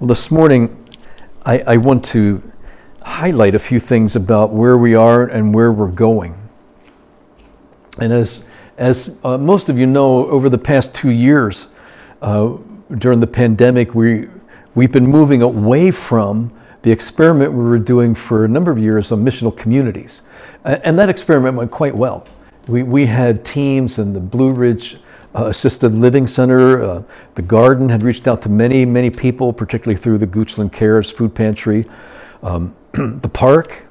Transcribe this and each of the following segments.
Well, this morning, I want to highlight a few things about where we are and where we're going. And as most of you know, over the past 2 years, during the pandemic, we've been moving away from the experiment we were doing for a number of years on missional communities. And that experiment went quite well. We had teams in the Blue Ridge Assisted Living Center. The Garden had reached out to many, many people, particularly through the Goochland Cares Food Pantry. The park,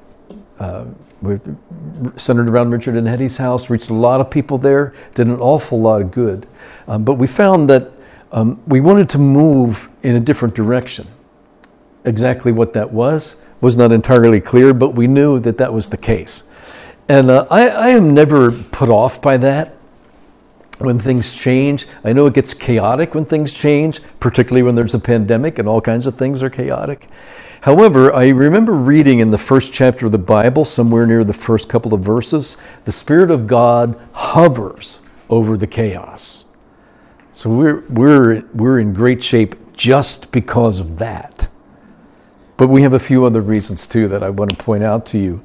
centered around Richard and Hetty's house, reached a lot of people there, did an awful lot of good. But we found that we wanted to move in a different direction. Exactly what that was not entirely clear, but we knew that that was the case. And I am never put off by that when things change. I know it gets chaotic when things change, particularly when there's a pandemic and all kinds of things are chaotic. However, I remember reading in the first chapter of the Bible, somewhere near the first couple of verses, the Spirit of God hovers over the chaos. So we're in great shape just because of that. But we have a few other reasons too that I want to point out to you.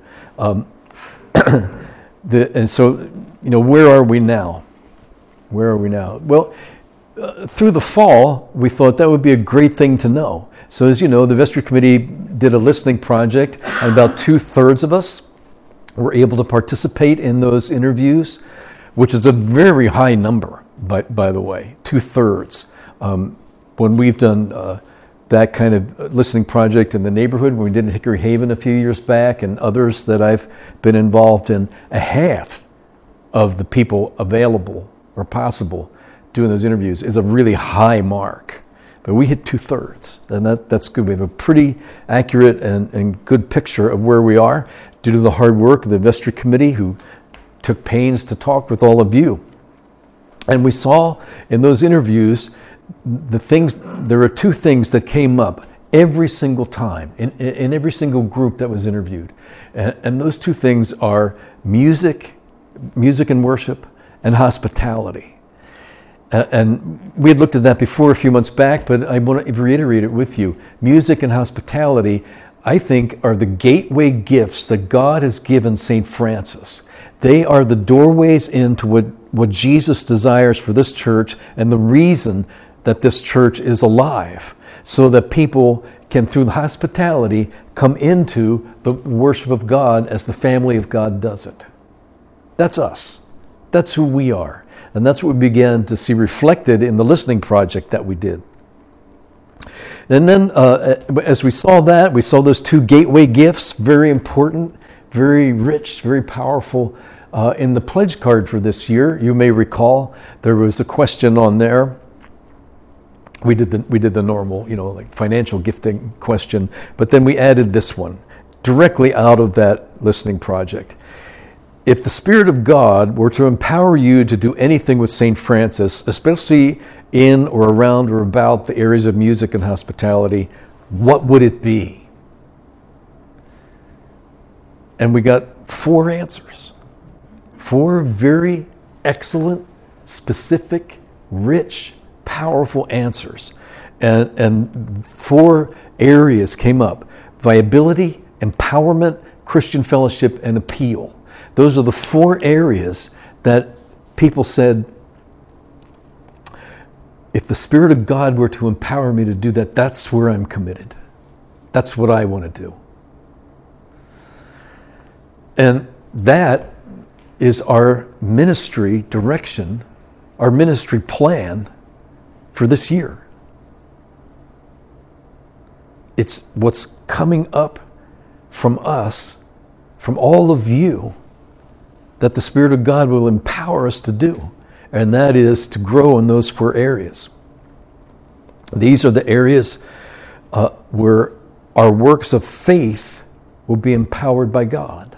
And so, where are we now? Where are we now? Well, through the fall, we thought that would be a great thing to know. So as you know, the vestry committee did a listening project, and about 2/3 of us were able to participate in those interviews, which is a very high number, by the way, 2/3. When we've done that kind of listening project in the neighborhood, when we did in Hickory Haven a few years back, and others that I've been involved in, a half of the people available or possible doing those interviews is a really high mark. But we hit 2/3, and that's good. We have a pretty accurate and good picture of where we are due to the hard work of the vestry committee, who took pains to talk with all of you. And we saw in those interviews there were two things that came up every single time in every single group that was interviewed. And those two things are music and worship, and hospitality. And we had looked at that before a few months back, but I want to reiterate it with you. Music and hospitality, I think, are the gateway gifts that God has given St. Francis. They are the doorways into what Jesus desires for this church, and the reason that this church is alive, so that people can, through the hospitality, come into the worship of God as the family of God does it. That's us. That's who we are. And that's what we began to see reflected in the listening project that we did. And then as we saw that, we saw those two gateway gifts, very important, very rich, very powerful. In the pledge card for this year, you may recall, there was a question on there. We did the normal, like financial gifting question, but then we added this one directly out of that listening project. If the Spirit of God were to empower you to do anything with St. Francis, especially in or around or about the areas of music and hospitality, what would it be? And we got 4 answers. 4 very excellent, specific, rich, powerful answers. And 4 areas came up: viability, empowerment, Christian fellowship, and appeal. Those are the 4 areas that people said, if the Spirit of God were to empower me to do that, that's where I'm committed. That's what I want to do. And that is our ministry direction, our ministry plan for this year. It's what's coming up from us, from all of you, that the Spirit of God will empower us to do, and that is to grow in those 4 areas. These are the areas where our works of faith will be empowered by God.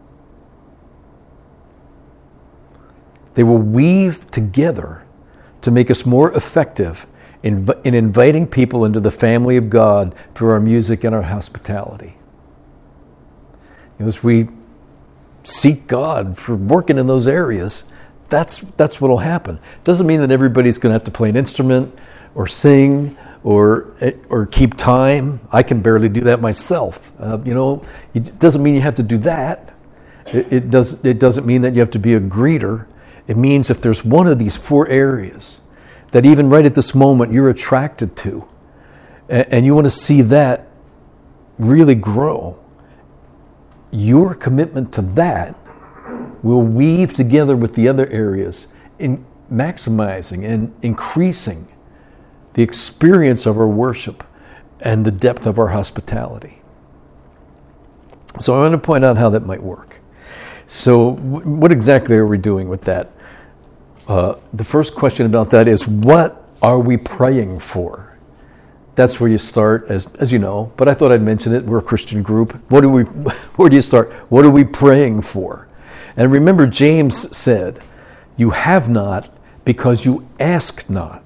They will weave together to make us more effective in inviting people into the family of God through our music and our hospitality. As we seek God for working in those areas, that's what will happen. Doesn't mean that everybody's going to have to play an instrument or sing or keep time. I can barely do that myself. It doesn't mean you have to do that. It doesn't mean that you have to be a greeter. It means if there's one of these 4 areas that even right at this moment you're attracted to, and you want to see that really grow, your commitment to that will weave together with the other areas in maximizing and increasing the experience of our worship and the depth of our hospitality. So I want to point out how that might work. So what exactly are we doing with that? The first question about that is, what are we praying for? That's where you start, as you know, but I thought I'd mention it. We're a Christian group. Where do you start? What are we praying for? And remember, James said, you have not because you ask not.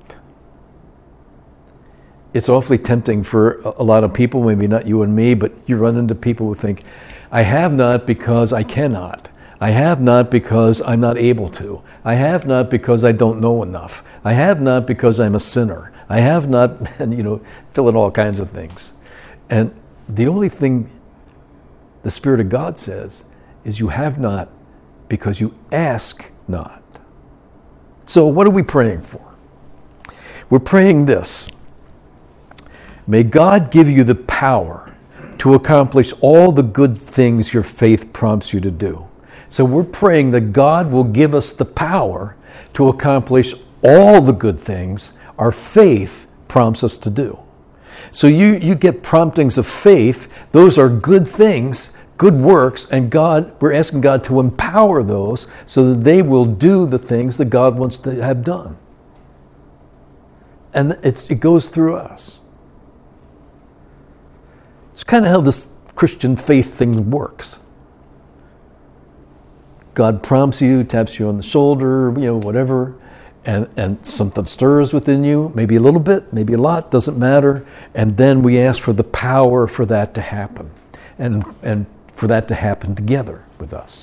It's awfully tempting for a lot of people, maybe not you and me, but you run into people who think, I have not because I cannot. I have not because I'm not able to. I have not because I don't know enough. I have not because I'm a sinner. I have not, and fill in all kinds of things. And the only thing the Spirit of God says is you have not because you ask not. So what are we praying for? We're praying this. May God give you the power to accomplish all the good things your faith prompts you to do. So we're praying that God will give us the power to accomplish all the good things our faith prompts us to do. So you get promptings of faith. Those are good things, good works, and we're asking God to empower those so that they will do the things that God wants to have done. And it goes through us. It's kind of how this Christian faith thing works. God prompts you, taps you on the shoulder, whatever, and something stirs within you, maybe a little bit, maybe a lot, doesn't matter, and then we ask for the power for that to happen, and for that to happen together with us.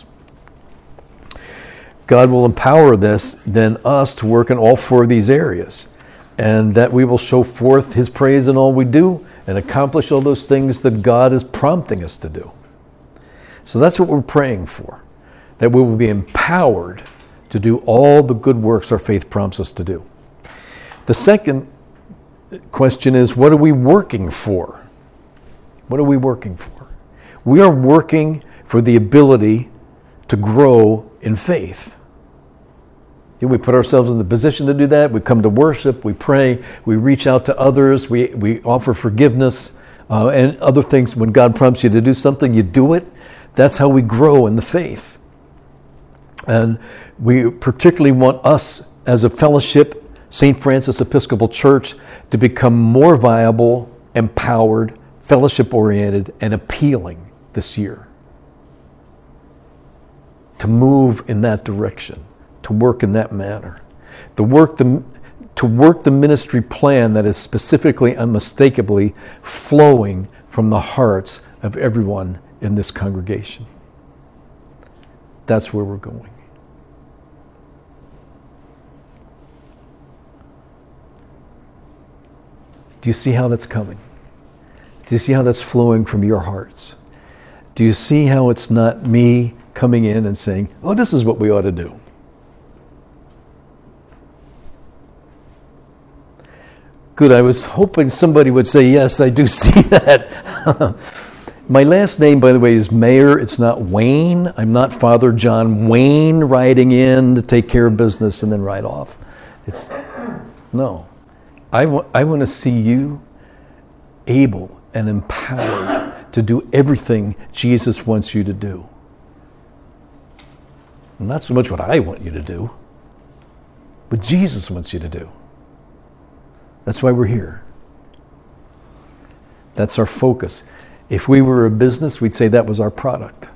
God will empower us to work in all 4 of these areas, and that we will show forth His praise in all we do and accomplish all those things that God is prompting us to do. So that's what we're praying for, that we will be empowered to do all the good works our faith prompts us to do. The second question is, what are we working for? What are we working for? We are working for the ability to grow in faith. We put ourselves in the position to do that. We come to worship, we pray, we reach out to others, we offer forgiveness and other things. When God prompts you to do something, you do it. That's how we grow in the faith. And we particularly want us as a fellowship, St. Francis Episcopal Church, to become more viable, empowered, fellowship-oriented, and appealing this year. To move in that direction, to work in that manner. To work the ministry plan that is specifically, unmistakably flowing from the hearts of everyone in this congregation. That's where we're going. Do you see how that's coming? Do you see how that's flowing from your hearts? Do you see how it's not me coming in and saying, oh, this is what we ought to do? Good, I was hoping somebody would say, yes, I do see that. My last name, by the way, is Mayer. It's not Wayne. I'm not Father John Wayne riding in to take care of business and then ride off. No. I want to see you able and empowered to do everything Jesus wants you to do. Not so much what I want you to do, but Jesus wants you to do. That's why we're here. That's our focus. If we were a business, we'd say that was our product.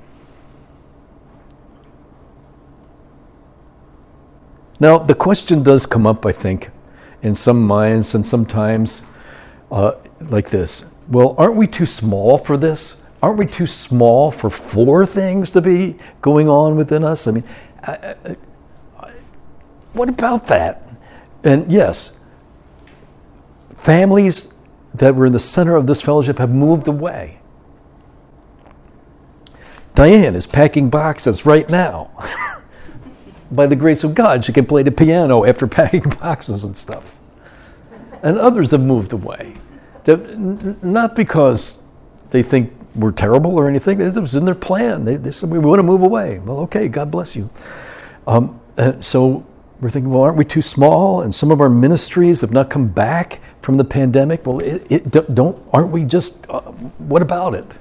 Now, the question does come up, I think, in some minds and sometimes like this. Well, aren't we too small for this? Aren't we too small for 4 things to be going on within us? I mean, what about that? And yes, families that were in the center of this fellowship have moved away. Diane is packing boxes right now. By the grace of God, she can play the piano after packing boxes and stuff. And others have moved away. Not because they think we're terrible or anything. It was in their plan. They said, we want to move away. Well, okay, God bless you. And so we're thinking, well, aren't we too small? And some of our ministries have not come back from the pandemic. Well, aren't we just, what about it?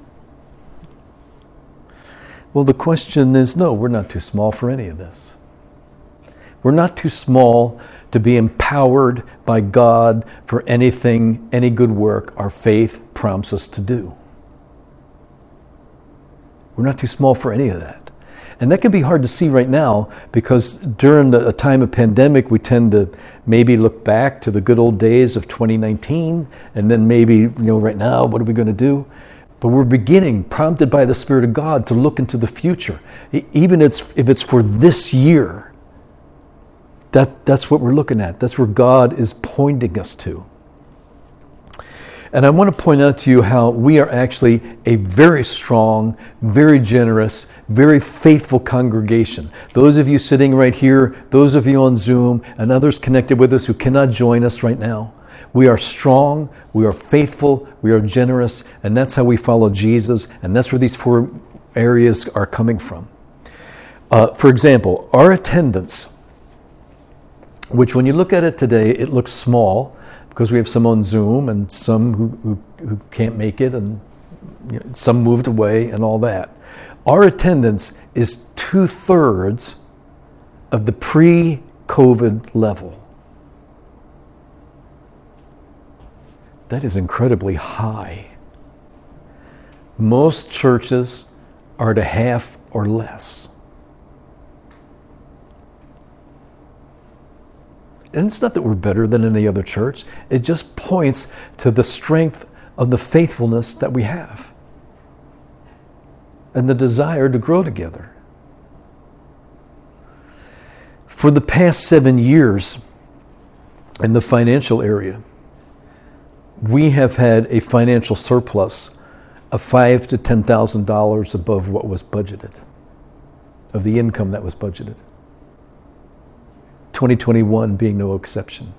Well, the question is, no, we're not too small for any of this. We're not too small to be empowered by God for anything, any good work our faith prompts us to do. We're not too small for any of that. And that can be hard to see right now because during a time of pandemic, we tend to maybe look back to the good old days of 2019 and then maybe, right now, what are we going to do? But we're beginning, prompted by the Spirit of God, to look into the future. Even if it's for this year, that's what we're looking at. That's where God is pointing us to. And I want to point out to you how we are actually a very strong, very generous, very faithful congregation. Those of you sitting right here, those of you on Zoom, and others connected with us who cannot join us right now, we are strong, we are faithful, we are generous, and that's how we follow Jesus, and that's where these 4 areas are coming from. For example, our attendance, which when you look at it today, it looks small, because we have some on Zoom and some who can't make it, and some moved away and all that. Our attendance is 2/3 of the pre-COVID level. That is incredibly high. Most churches are at a half or less. And it's not that we're better than any other church. It just points to the strength of the faithfulness that we have and the desire to grow together. For the past 7 years in the financial area, we have had a financial surplus of $5,000 to $10,000 above what was budgeted, of the income that was budgeted. 2021 being no exception.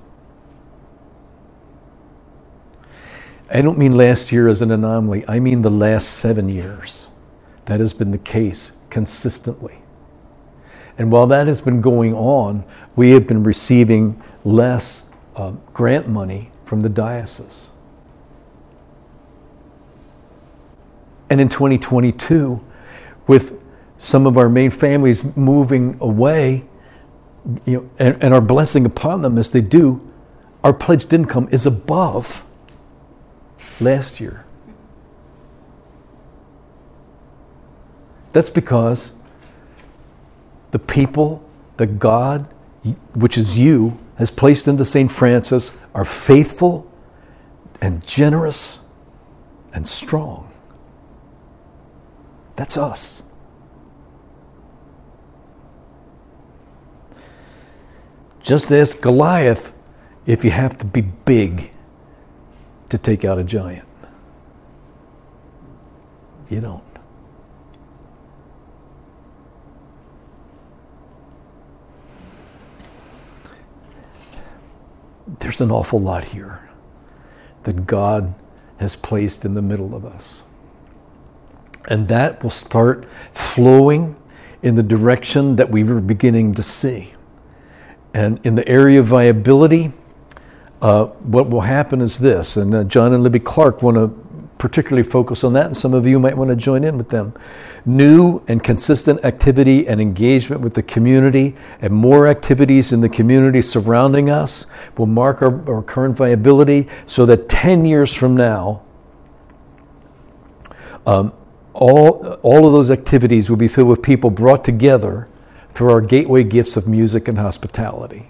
I don't mean last year as an anomaly. I mean the last 7 years. That has been the case consistently. And while that has been going on, we have been receiving less grant money from the diocese. And in 2022, with some of our main families moving away, and our blessing upon them as they do, our pledged income is above last year. That's because the people that God, which is you, has placed into St. Francis are faithful and generous and strong. That's us. Just ask Goliath if you have to be big to take out a giant. You don't. There's an awful lot here that God has placed in the middle of us. And that will start flowing in the direction that we were beginning to see. And in the area of viability, what will happen is this, and John and Libby Clark want to particularly focus on that, and some of you might want to join in with them. New and consistent activity and engagement with the community, and more activities in the community surrounding us will mark our current viability, so that 10 years from now, all of those activities will be filled with people brought together through our gateway gifts of music and hospitality.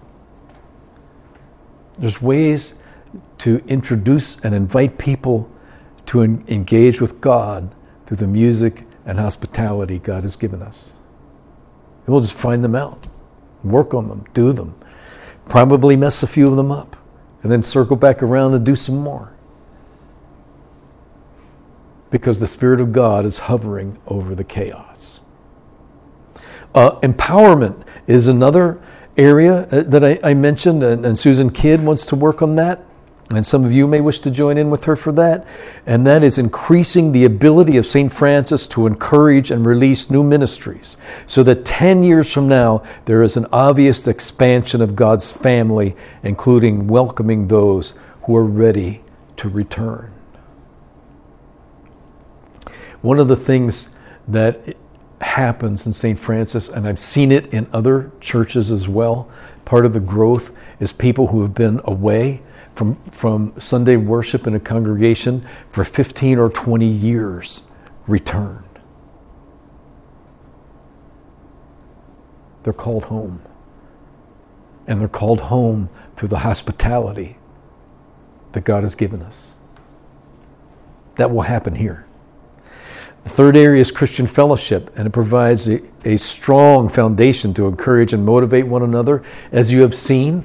There's ways to introduce and invite people to engage with God through the music and hospitality God has given us. And we'll just find them out. Work on them. Do them. Probably mess a few of them up. And then circle back around and do some more. Because the Spirit of God is hovering over the chaos. Empowerment is another area that I mentioned, and Susan Kidd wants to work on that. And some of you may wish to join in with her for that. And that is increasing the ability of St. Francis to encourage and release new ministries, so that 10 years from now, there is an obvious expansion of God's family, including welcoming those who are ready to return. One of the things that happens in St. Francis, and I've seen it in other churches as well, part of the growth is people who have been away from Sunday worship in a congregation for 15 or 20 years return. They're called home. And they're called home through the hospitality that God has given us. That will happen here. The third area is Christian fellowship, and it provides a strong foundation to encourage and motivate one another. As you have seen,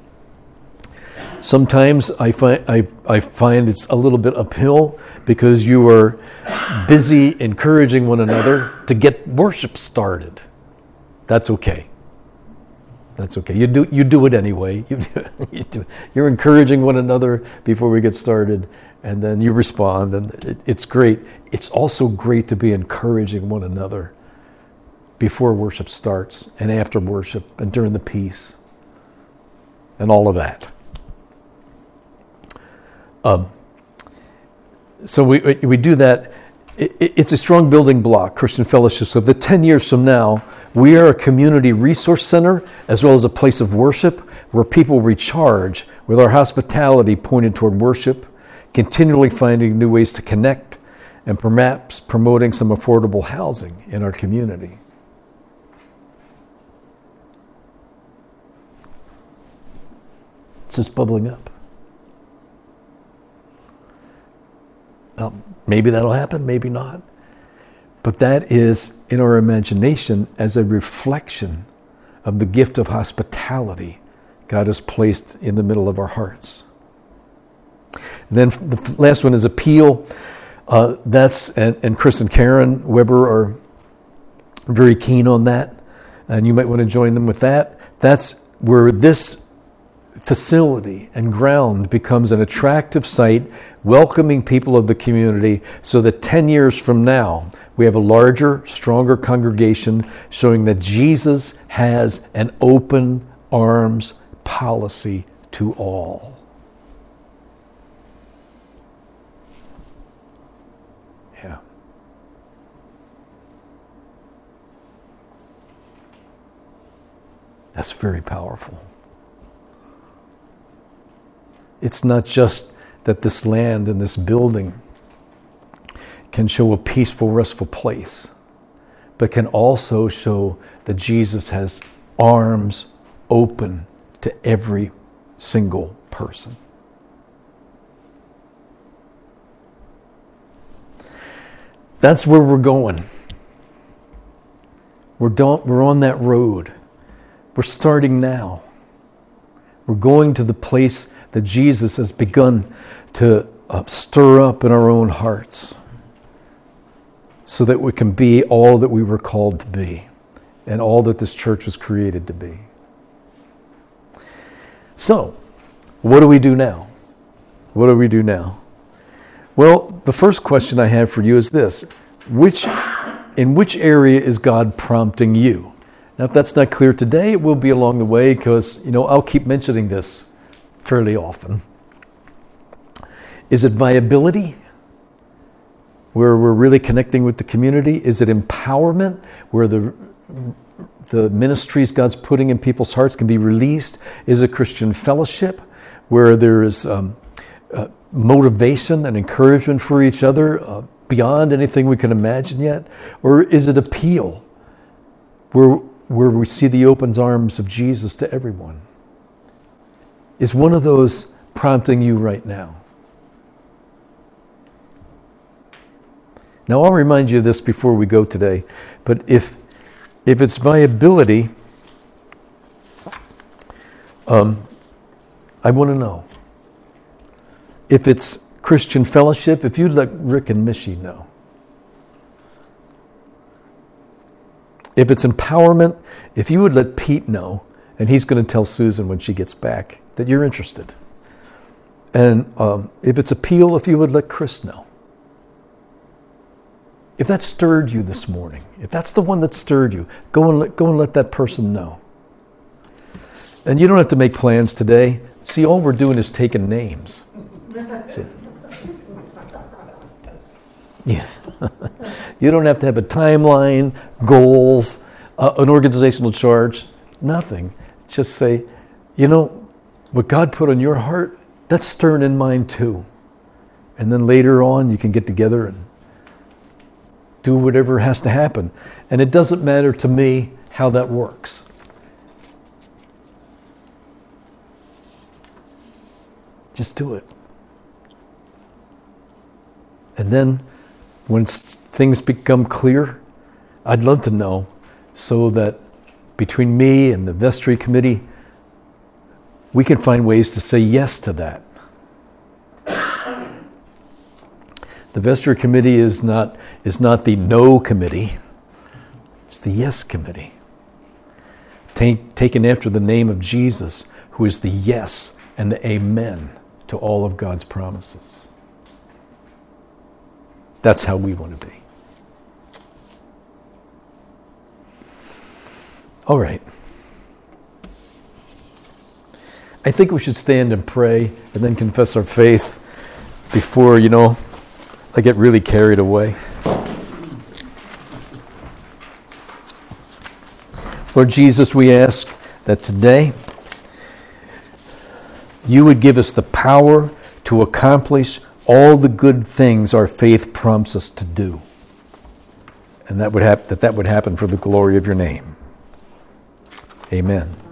sometimes I find it's a little bit uphill because you are busy encouraging one another to get worship started. That's okay. That's okay. You do it anyway. You're encouraging one another before we get started, and then you respond, and it's great. It's also great to be encouraging one another before worship starts, and after worship, and during the peace, and all of that. So we do that. It's a strong building block, Christian fellowship. So that 10 years from now, we are a community resource center as well as a place of worship where people recharge with our hospitality pointed toward worship, continually finding new ways to connect, and perhaps promoting some affordable housing in our community. It's just bubbling up. Maybe that'll happen, maybe not. But that is in our imagination as a reflection of the gift of hospitality God has placed in the middle of our hearts. And then the last one is appeal. And Chris and Karen Weber are very keen on that. And you might want to join them with that. That's where this facility and ground becomes an attractive site, welcoming people of the community, so that 10 years from now, we have a larger, stronger congregation showing that Jesus has an open arms policy to all. Yeah. That's very powerful. It's not just that this land and this building can show a peaceful, restful place, but can also show that Jesus has arms open to every single person. That's where we're going. We're on that road. We're starting now. We're going to the place that Jesus has begun to stir up in our own hearts so that we can be all that we were called to be and all that this church was created to be. So, what do we do now? What do we do now? Well, the first question I have for you is this. In which area is God prompting you? Now, if that's not clear today, it will be along the way because, I'll keep mentioning this fairly often. Is it viability, where we're really connecting with the community? Is it empowerment, where the ministries God's putting in people's hearts can be released? Is it Christian fellowship, where there is motivation and encouragement for each other beyond anything we can imagine yet? Or is it appeal, where we see the open arms of Jesus to everyone? Is one of those prompting you right now? Now, I'll remind you of this before we go today, but if it's viability, I want to know. If it's Christian Fellowship, if you'd let Rick and Mishi know. If it's empowerment, if you would let Pete know, and he's going to tell Susan when she gets back that you're interested. And if it's appeal, if you would let Chris know. If that stirred you this morning, if that's the one that stirred you, go and let that person know. And you don't have to make plans today. See, all we're doing is taking names. See? Yeah. You don't have to have a timeline, goals, an organizational charge, nothing. Just say, what God put on your heart, that's stirring in mine too. And then later on, you can get together and do whatever has to happen. And it doesn't matter to me how that works. Just do it. And then when things become clear, I'd love to know so that between me and the vestry committee, we can find ways to say yes to that. The vestry committee is not the no committee. It's the yes committee. Taken after the name of Jesus, who is the yes and the amen to all of God's promises. That's how we want to be. All right. I think we should stand and pray and then confess our faith before, I get really carried away. Lord Jesus, we ask that today you would give us the power to accomplish all the good things our faith prompts us to do. And that would happen for the glory of your name. Amen.